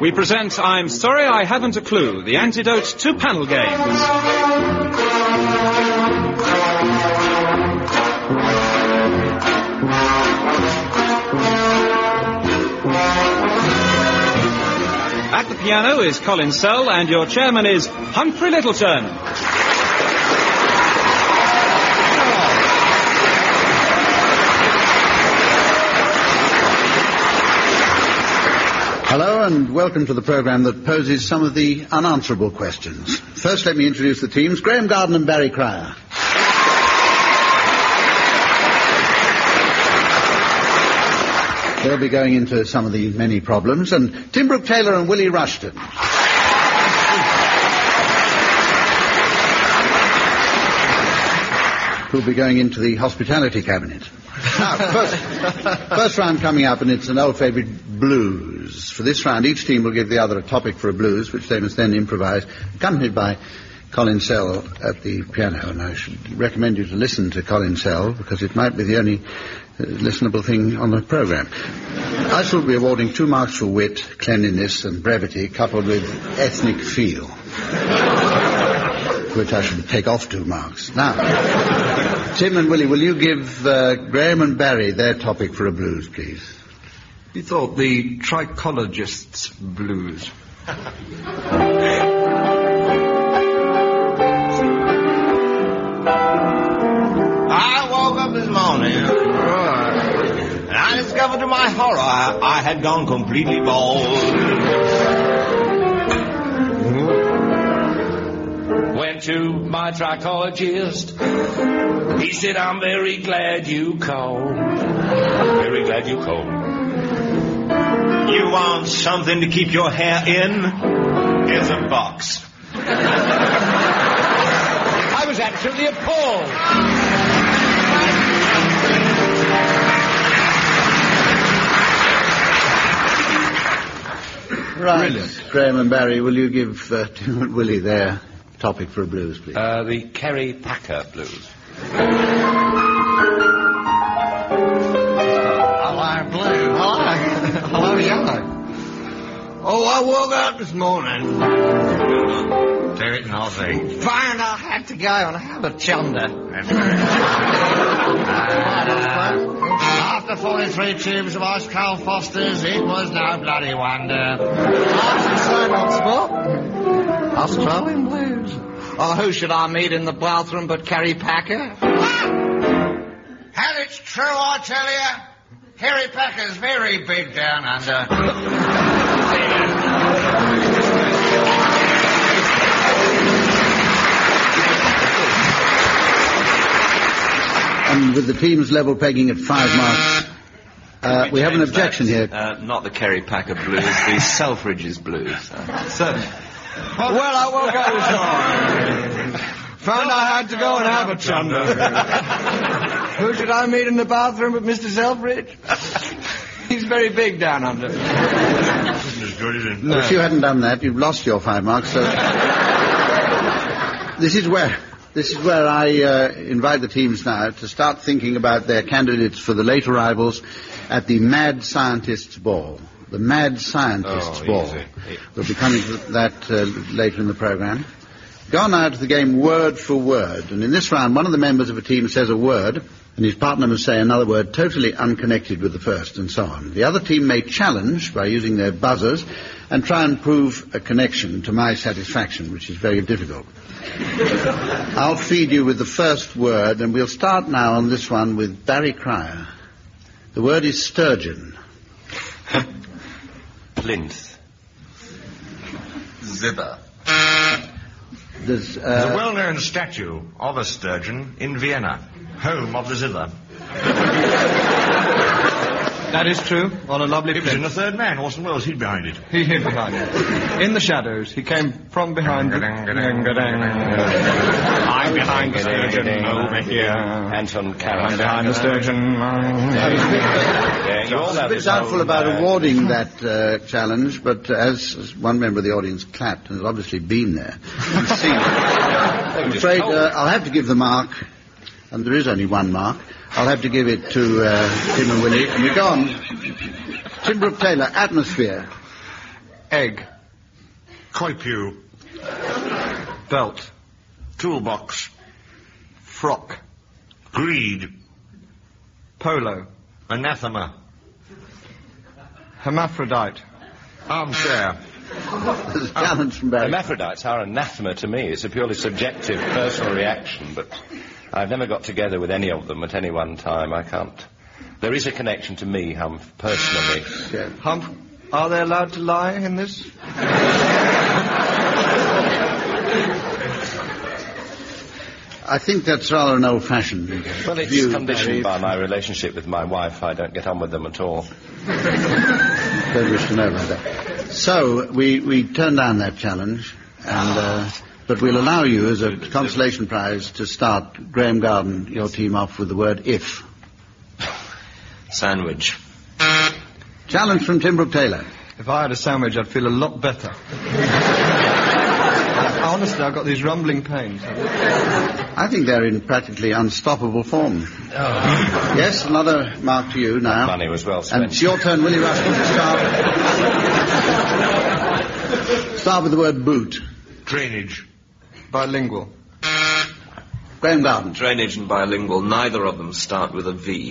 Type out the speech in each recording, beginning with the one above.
we present I'm Sorry I Haven't a Clue, the antidote to panel games. At the piano is Colin Sell, and your chairman is Humphrey Littleton. Hello and welcome to the programme that poses some of the unanswerable questions. First, let me introduce the teams. Graham Garden and Barry Cryer. They'll be going into some of the many problems. And Tim Brooke-Taylor and Willie Rushton. Who'll be going into the hospitality cabinet. Now, first round coming up, and it's an old favourite, blues. For this round, each team will give the other a topic for a blues, which they must then improvise, accompanied by Colin Sell at the piano. And I should recommend you to listen to Colin Sell, because it might be the only listenable thing on the programme. I shall be awarding 2 marks for wit, cleanliness and brevity, coupled with ethnic feel, which I should take off 2 marks. Now, Tim and Willie, will you give Graham and Barry their topic for a blues, please? He thought the trichologist's blues. I woke up this morning, and I discovered to my horror I had gone completely bald. Went to my trichologist. He said, I'm very glad you called. Very glad you called. You want something to keep your hair in? Here's a box. I was absolutely appalled. Right. Brilliant. Graham and Barry, will you give Tim and Willie their topic for a blues, please? The Kerry Packer blues. Hello, blue. Hello. Hello, yellow. Oh, I woke up this morning. Do it and I'll see. Found I had to go and have a chunder. After 43 tubes of ice cold Fosters, it was no bloody wonder. Australian blues. Oh, who should I meet in the bathroom but Kerry Packer? And it's true, I tell you. Kerry Packer's very big down under. And with the team's level pegging at 5 marks, we have an objection here. Not the Kerry Packer blues, the Selfridge's blues. Certainly. Well, I woke up this morning. Found I had to go and have a chunder. Who should I meet in the bathroom but Mr. Selfridge? He's very big down under. Isn't as good, is it? No. If you hadn't done that, you've lost your 5 marks. So this is where I invite the teams now to start thinking about their candidates for the late arrivals at the Mad Scientists' Ball. The Mad Scientists' Ball. We'll be coming to that later in the programme. Go on now to the game word for word. And in this round, one of the members of a team says a word, and his partner must say another word totally unconnected with the first, and so on. The other team may challenge by using their buzzers and try and prove a connection to my satisfaction, which is very difficult. I'll feed you with the first word, and we'll start now on this one with Barry Cryer. The word is sturgeon. Plinth. Zither. There's a well-known statue of a sturgeon in Vienna, home of the zither. That is true, on a lovely It was in The Third Man. Orson Welles hid behind it. He hid behind it. In the shadows. He came from behind it. I'm behind the sturgeon over here. Anton Karas. I'm behind the sturgeon. I was a bit doubtful about awarding that challenge, but as one member of the audience clapped and has obviously been there and seen it, I'm afraid I'll have to give the mark, and there is only 1 mark. I'll have to give it to Tim and Willie. And we go on. Tim Brooke-Taylor, atmosphere. Egg. Koi pew. Belt. Toolbox. Frock. Greed. Polo. Anathema. Hermaphrodite. Armchair. There's a challenge from Barry. Hermaphrodites are anathema to me. It's a purely subjective, personal reaction, but I've never got together with any of them at any one time. I can't. There is a connection to me, Humph, personally. Yeah. Humph, are they allowed to lie in this? I think that's rather an old-fashioned Well, it's view, conditioned Barry. by my relationship with my wife. I don't get on with them at all. Don't wish to know about that. So, we turned down that challenge, and but we'll allow you, as a consolation prize, to start, Graham Garden, your team off with the word if. Sandwich. Challenge from Tim Brooke Taylor. If I had a sandwich, I'd feel a lot better. Honestly, I've got these rumbling pains. I think they're in practically unstoppable form. Yes, another mark to you now. Money was well spent. And it's your turn, Willie Rushton, to start. Start with the word boot. Drainage. Bilingual. Graham Garden. Drainage and bilingual, neither of them start with a V.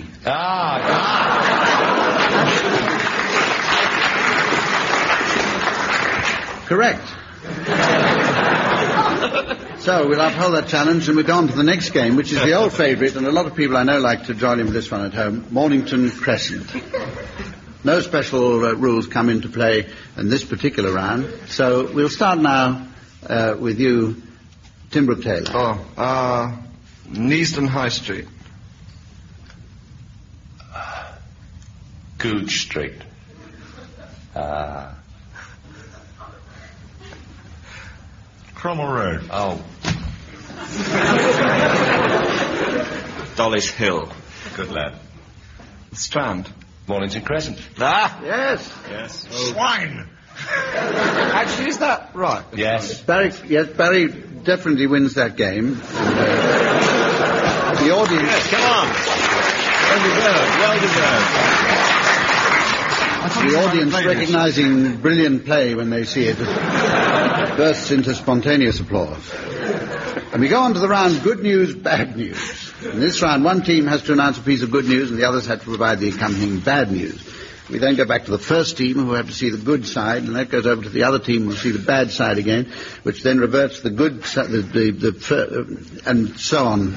Correct. So we'll uphold that challenge and we'll go on to the next game, which is the old favourite, and a lot of people I know like to join in with this one at home, Mornington Crescent. No special rules come into play in this particular round, so we'll start now with you, Tim Brooke Taylor. Neasden High Street. Googe Street. Cromwell Road. Oh. Dollis Hill. Good lad. Strand. Mornington Crescent. Yes. Swine. Actually, is that right? Yes. Barry definitely wins that game. The audience... Yes, come on. Well deserved. The audience, recognising brilliant play when they see it, bursts into spontaneous applause. And we go on to the round good news, bad news. In this round, one team has to announce a piece of good news and the others have to provide the accompanying bad news. We then go back to the first team who have to see the good side, and that goes over to the other team who will see the bad side again, which then reverts to the good side, and so on.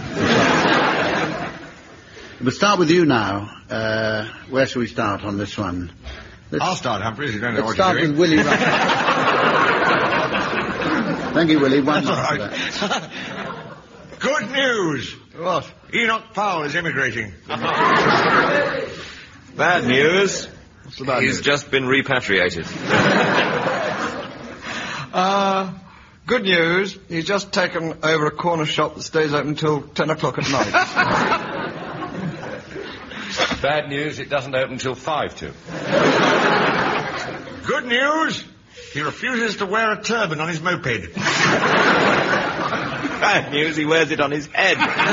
We'll start with you now. Where shall we start on this one? I'll start, Humphrey, if you don't know Let's what start you're with doing. Willie Rushton. Thank you, Willie. One That's all mark for right. that. Good news. What? Enoch Powell is immigrating. Bad news. What's the bad He's news? just been repatriated. Good news. He's just taken over a corner shop that stays open until 10 o'clock at night. Bad news, it doesn't open till 5 to. Good news. He refuses to wear a turban on his moped. Bad news, he wears it on his head.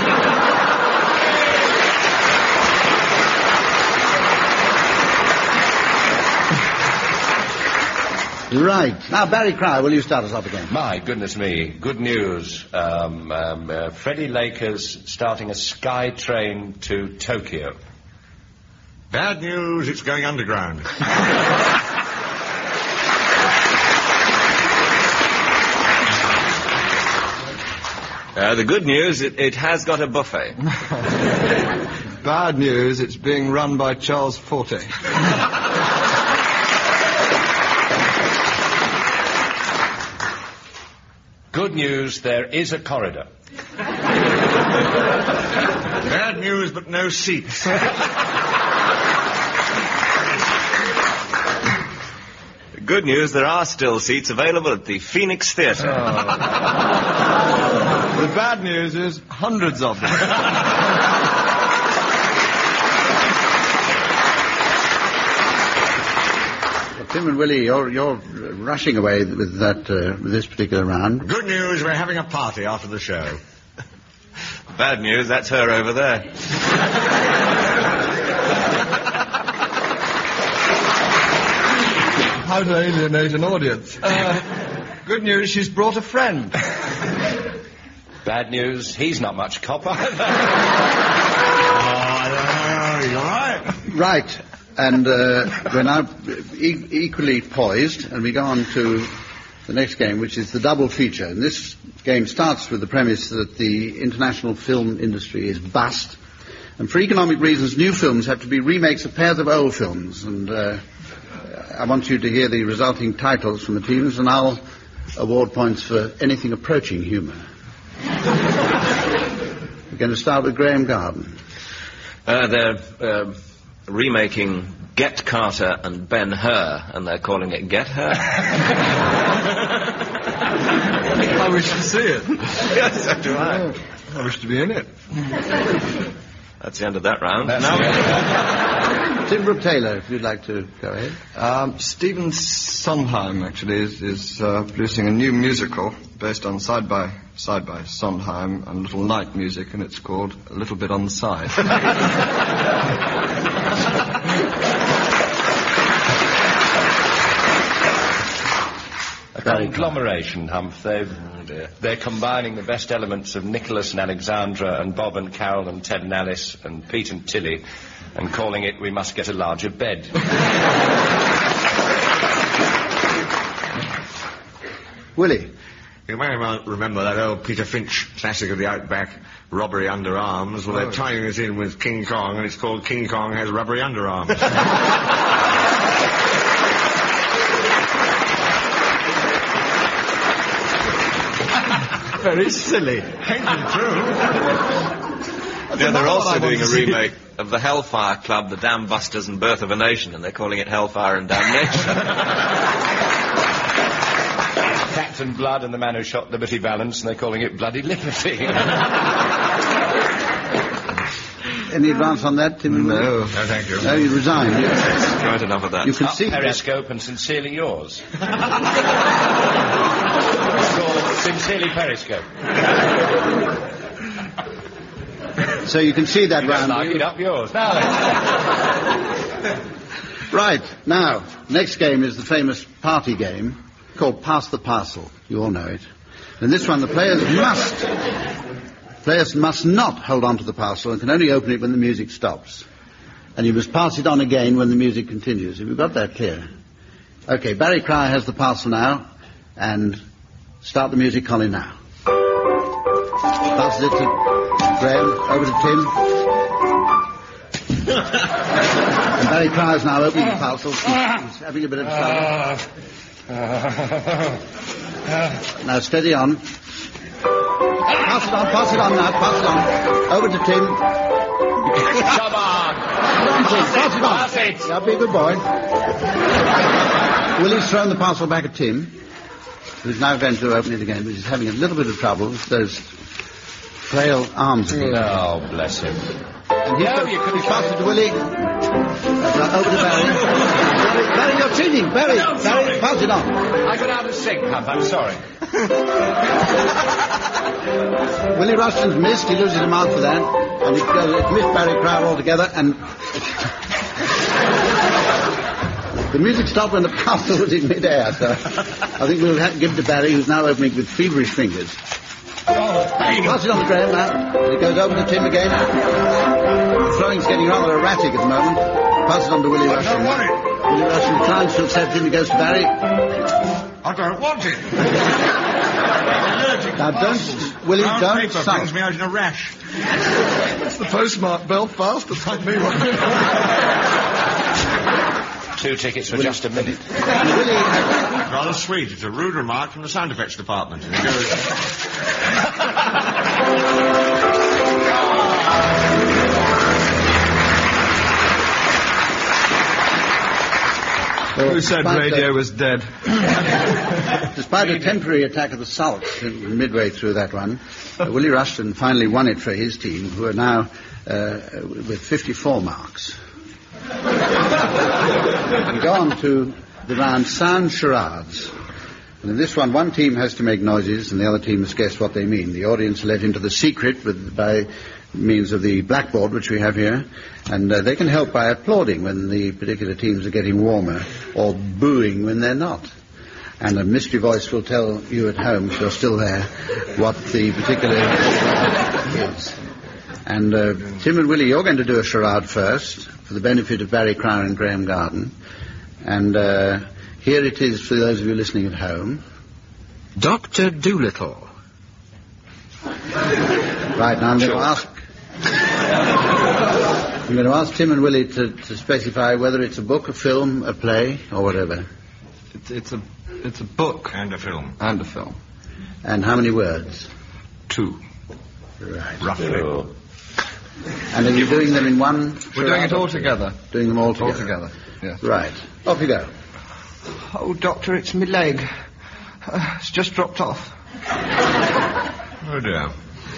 Right. Now, Barry Cryer, will you start us off again? My goodness me. Good news. Freddie Lakers starting a sky train to Tokyo. Bad news, it's going underground. The good news, it has got a buffet. Bad news, it's being run by Charles Forte. Good news, there is a corridor. Bad news, but no seats. Good news, there are still seats available at the Phoenix Theatre. The bad news is hundreds of them. Well, Tim and Willie, you're rushing away with that with this particular round. Good news, we're having a party after the show. Bad news, that's her over there. how to alienate an audience. Good news, she's brought a friend. Bad news, he's not much cop either. You're right. Right, and we're now equally poised, and we go on to the next game, which is the double feature. And this game starts with the premise that the international film industry is bust, and for economic reasons, new films have to be remakes of pairs of old films. And I want you to hear the resulting titles from the teams, and I'll award points for anything approaching humour. We're going to start with Graham Garden. They're remaking Get Carter and Ben-Hur, and they're calling it Get Her. I wish to see it. Yes, so do I. I wish to be in it. That's the end of that round. Tim Brooke Taylor, if you'd like to go ahead. Stephen Sondheim, actually, is producing a new musical based on Side by Sondheim and Little Night Music, and it's called A Little Bit on the Side. A conglomeration, Humph. They're combining the best elements of Nicholas and Alexandra and Bob and Carol and Ted and Alice and Pete and Tilly and calling it We Must Get a Larger Bed. Willie. You may remember that old Peter Finch classic of the Outback, Robbery Under Arms. Well, they're tying it in with King Kong, and it's called King Kong Has Rubbery Underarms. Very silly. Ain't it true? Yeah, they're also doing a remake of the Hellfire Club, the Dam Busters and Birth of a Nation, and they're calling it Hellfire and Damnation. Captain Blood and the Man Who Shot Liberty Valance, and they're calling it Bloody Liberty. Any advance on that, Tim? No, thank you. No, you resign. Quite enough of that. You can see Periscope and Sincerely Yours. It's called Sincerely Periscope. So you can see that round. Knock it up yours. Now then. Right, now, next game is the famous party game called Pass the Parcel. You all know it. In this one, the players must not hold on to the parcel and can only open it when the music stops. And you must pass it on again when the music continues. Have you got that clear? Okay, Barry Cryer has the parcel now, and start the music, Colin, now. Passes it to Graham, over to Tim. And Barry Cryer's now opening the parcel. He's having a bit of trouble. Now, steady on. Pass it on now, pass it on. Over to Tim. Come on. Come on, Tim, pass it on. Pass it. Yeah, be a good boy. Willie's thrown the parcel back at Tim, who's now going to open it again, but he's having a little bit of trouble with those frail arms of his. Oh, bless him. And he's passed it to Willie. Over to Barry. Barry, you're cheating. Barry, pass it on. I got out of sync, Humph. I'm sorry. Willie Rushton's missed. He loses a mark for that. And it missed Barry Cryer altogether. And the music stopped when the parcel was in midair. So I think we'll have to give it to Barry, who's now opening with feverish fingers. Pass it on the ground now. And it goes over to Tim again. The throwing's getting rather erratic at the moment. Pass it on to Willie Rushton. Willie Rushton tries to accept him. He goes to Barry. I don't want it. Now, Willie, don't paper stop. brings me out in a rash. It's the postmark Belfast. It's not me one. 2 tickets for just a minute. Willie, Rather sweet. It's a rude remark from the sound effects department. And it goes... Who said radio was dead? Despite a temporary attack of the sulks midway through that one, Willie Rushton finally won it for his team, who are now with 54 marks. And go on to the round sound charades. And in this one team has to make noises and the other team must guess what they mean. The audience are let into the secret by means of the blackboard which we have here, and they can help by applauding when the particular teams are getting warmer, or booing when they're not. And a mystery voice will tell you at home, if you're still there, what the particular is. And Tim and Willie, you're going to do a charade first, for the benefit of Barry Crowne and Graham Garden. And here it is for those of you listening at home. Dr. Dolittle. Right, now I'm going to ask Tim and Willie to specify whether it's a book, a film, a play, or whatever. It's a book. And a film. And a film. And how many words? 2. Right. Roughly. Oh. And are you doing them in one? We're doing it all together. Doing them all together? All together, yes. Right. Off you go. Oh, Doctor, it's my leg. It's just dropped off. Oh, dear.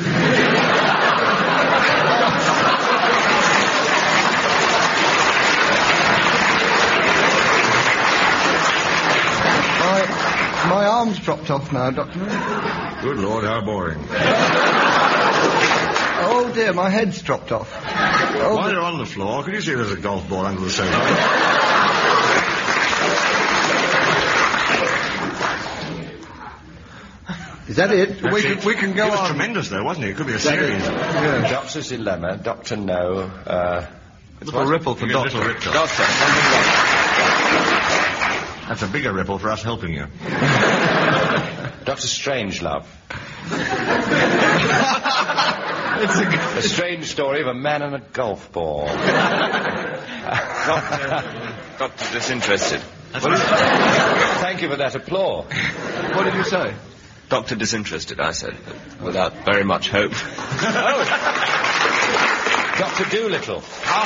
My arm's dropped off now, Doctor. Good Lord, how boring. Oh, dear, my head's dropped off. Oh, While you're on the floor, could you see there's a golf ball under the sofa? Is that it? We can go It was on. tremendous, though, wasn't it? It could be a series. Yeah. Doctor's dilemma, Doctor No, It's a ripple for Doctor. Doctor. That's a bigger ripple for us helping you. Dr. Strangelove. A strange story of a man and a golf ball. Doctor Disinterested. Thank you for that applause. What did you say? Doctor Disinterested, I said, but without very much hope. Dr. Dolittle.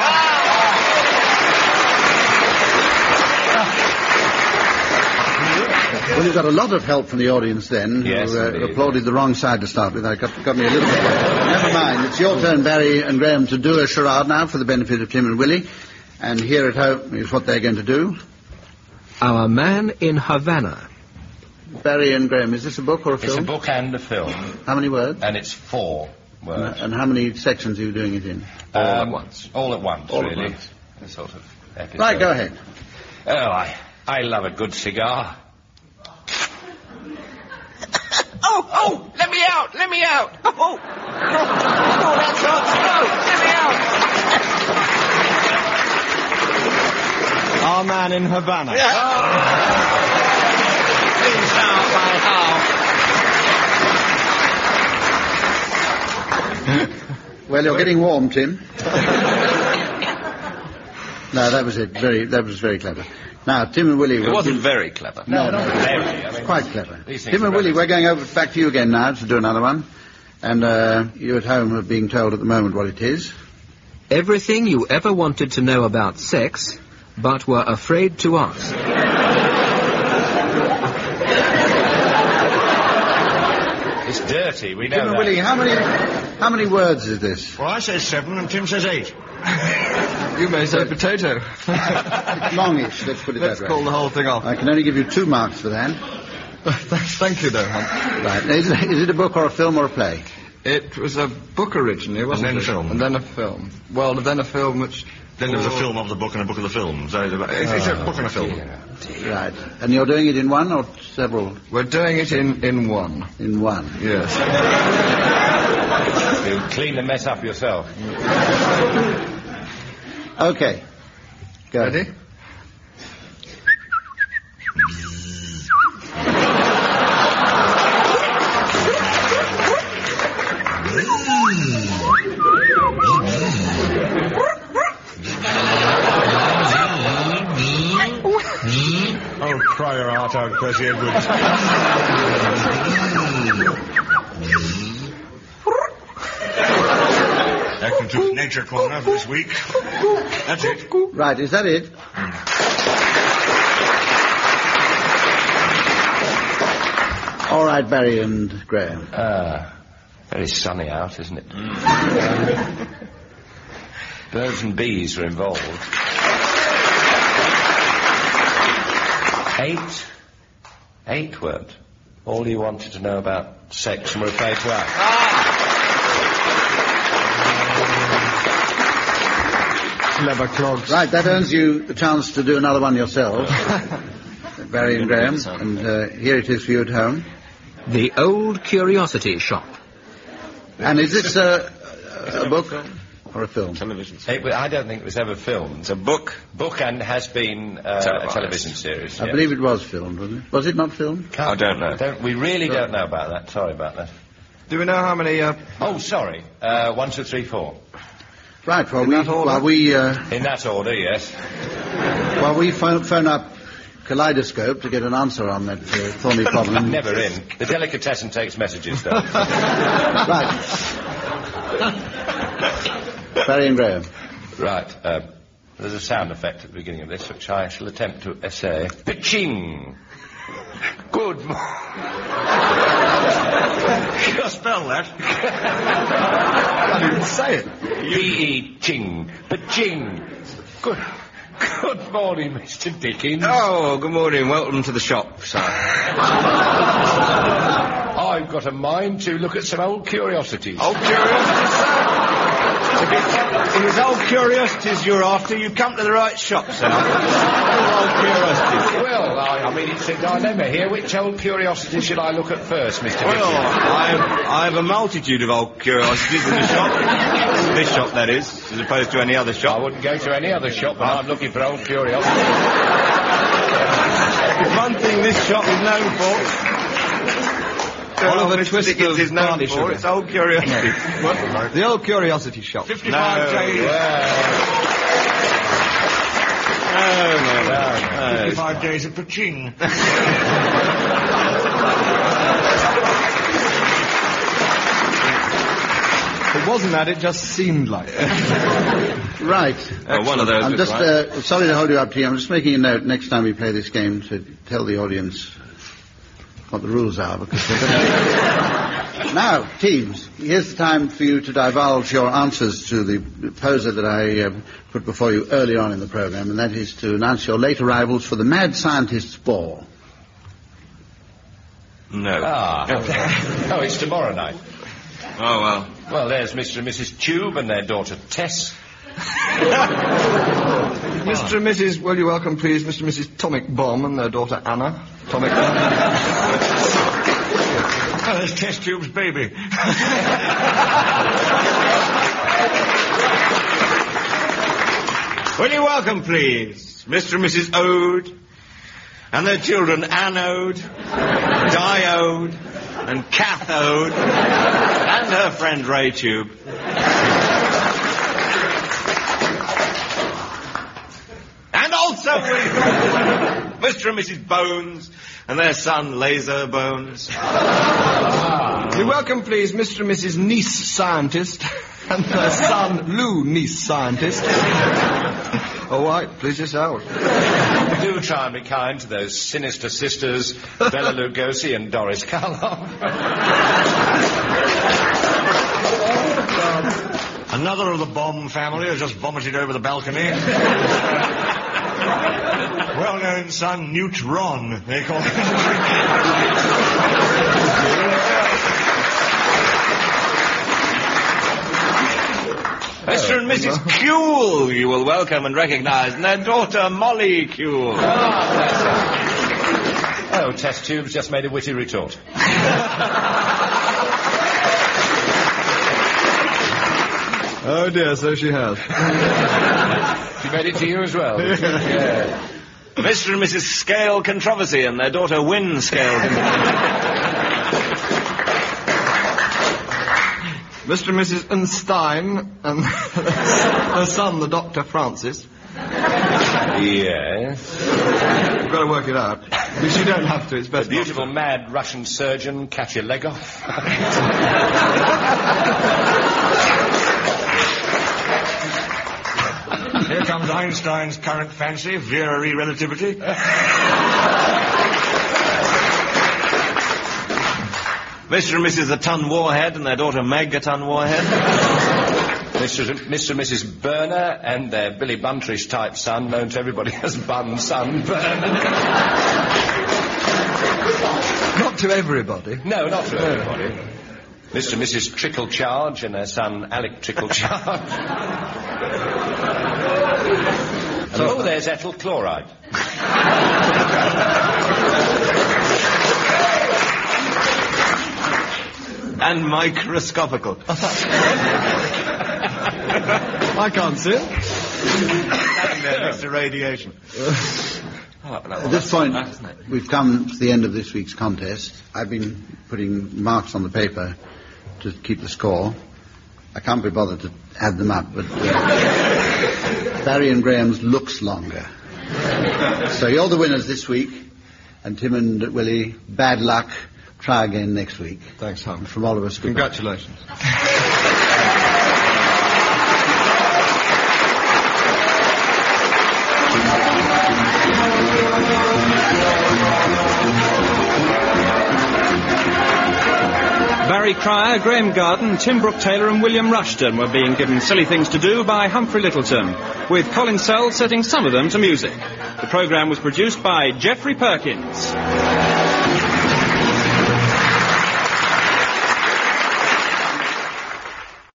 Well, you got a lot of help from the audience then, Yes, who indeed. applauded the wrong side to start with. That got me a little bit. Never mind. It's your turn, Barry and Graham, to do a charade now for the benefit of Tim and Willie. And here at home is what they're going to do. Our Man in Havana. Barry and Graham, is this a book or a It's film? a book and a film, How many words? and it's 4 words. And how many sections are you doing it in? All at once. All at once, All at really. once. A sort of episode. Right, go ahead. Oh, I love a good cigar. Oh, let me out, let me out. Oh, that's hot. No, let me out. Our Man in Havana. Please out my house. Well, you're getting warm, Tim. No, that was it. That was very clever. Now, Tim and Willie... It wasn't very clever. No, Very. I mean, quite clever. These things Tim and are Willie, relative. we're going back to you again now to do another one. And you at home are being told at the moment what it is. Everything you ever wanted to know about sex, but were afraid to ask. It's dirty, we know Tim and that. Willie, how many words is this? Well, I say 7 and Tim says 8. You may say potato. It's longish, let's put it Let's that way. call the whole thing off. I can only give you 2 marks for that. Thank you, though, Hunt. Right. Is it a book or a film or a play? It was a book originally, wasn't And it? then a film. And then a film. Well, then a film which... Then there was a film of the book and a book of the film. So it's a book and a film. Right. And you're doing it in one or several? We're doing it in one. In one. Yes. You clean the mess up yourself. Okay. Go. Ready? Oh, cry your heart out, Percy Edwards. That concludes Nature Corner for this week. That's it. Right, is that it? All right, Barry and Graham. Very sunny out, isn't it? Birds and bees are involved. 8 words. All you wanted to know about sex and were afraid to ask. Clever clogs. Right, that earns you the chance to do another one yourselves. Barry and Graham, and here it is for you at home. The Old Curiosity Shop. And is this a book or a film? Television. I don't think it was ever filmed. It's a book. Book and has been a television series. I believe it was filmed, wasn't it? Was it not filmed? I don't know. We really don't know about that. Sorry about that. Do we know how many... Oh, sorry. 1, 2, 3, 4. Right, In that In that order, yes. While we phone up Kaleidoscope to get an answer on that thorny problem. Never in. The delicatessen takes messages, though. Right. Barry and Graham. Right. There's a sound effect at the beginning of this, which I shall attempt to essay. Pitching. Good morning. Can you spell that? I didn't say it. P-E-ching. Pitching. Good morning, Mr. Dickens. Oh, good morning. Welcome to the shop, sir. I've got a mind to look at some old curiosities. Old curiosities, sir? If it's old curiosities you're after, you come to the right shop, sir. Old curiosities. Well, I mean, it's a dilemma here. Which old curiosity should I look at first, Mr. Dickens? Well, I have a multitude of old curiosities in the shop. This shop, that is, as opposed to any other shop. I wouldn't go to any other shop, but I'm looking for old curiosities. One thing this shop is known for... Oliver Twist is known for. It's old curiosities. The Old Curiosity Shop. 55 days. No. 55 days of pitching. It wasn't that, it just seemed like it. Right. One of those. I'm just sorry to hold you up here. I'm just making a note next time we play this game to tell the audience what the rules are, because they're going to... Now, teams, here's the time for you to divulge your answers to the poser that I put before you early on in the program, and that is to announce your late arrivals for the Mad Scientist's Ball. No. Oh, it's tomorrow night. Oh, well. Well, there's Mr. and Mrs. Tube and their daughter Tess. Mr. and Mrs. Will you welcome, please, Mr. and Mrs. Tomic Bomb and their daughter Anna. Tomic Bomb. Oh, there's Test Tube's baby. Will you welcome, please, Mr. and Mrs. Ode and their children Anode, Diode, and Cathode, and her friend Ray Tube. And also Mr. and Mrs. Bones and their son Laser Bones. You welcome, please, Mr. and Mrs. Niece Scientist and their son Lou Niece Scientist. All right, please yourself. Do try and be kind to those sinister sisters, Bela Lugosi and Doris Karloff. Another of the Bomb family has just vomited over the balcony. Well-known son, Newt Ron, they call him. Mr. and Mrs. Kuehl, you will welcome and recognize, and their daughter Molly Kuehl. Oh, Test Tube's just made a witty retort. Oh dear, so she has. She made it to you as well. Yeah. Mr. and Mrs. Scale Controversy and their daughter Wynne Scale Controversy. Mr. and Mrs. Einstein and their son, the Dr. Francis. Yes. You've got to work it out. At least you don't have to, it's best. The beautiful mad Russian surgeon, catch your leg off. Here comes Einstein's current fancy, Vera relativity. Mr. and Mrs. The Ton Warhead and their daughter Megaton Warhead. Mr. and Mrs. Burner and their Billy Buntrish type son, known to everybody as Bun Son Burner. Not to everybody. No, not to everybody. Mr. and Mrs. Trickle Charge and their son Alec Trickle Charge. there's ethyl chloride. And microscopical. I can't see it. Mr. Radiation. At this point, we've come to the end of this week's contest. I've been putting marks on the paper to keep the score. I can't be bothered to add them up, but Barry and Graham's looks longer. So you're the winners this week, and Tim and Willie, bad luck. Try again next week. Thanks, Hum. From all of us, goodbye. Congratulations. Barry Cryer, Graham Garden, Tim Brooke-Taylor and William Rushton were being given silly things to do by Humphrey Lyttelton, with Colin Sell setting some of them to music. The programme was produced by Geoffrey Perkins.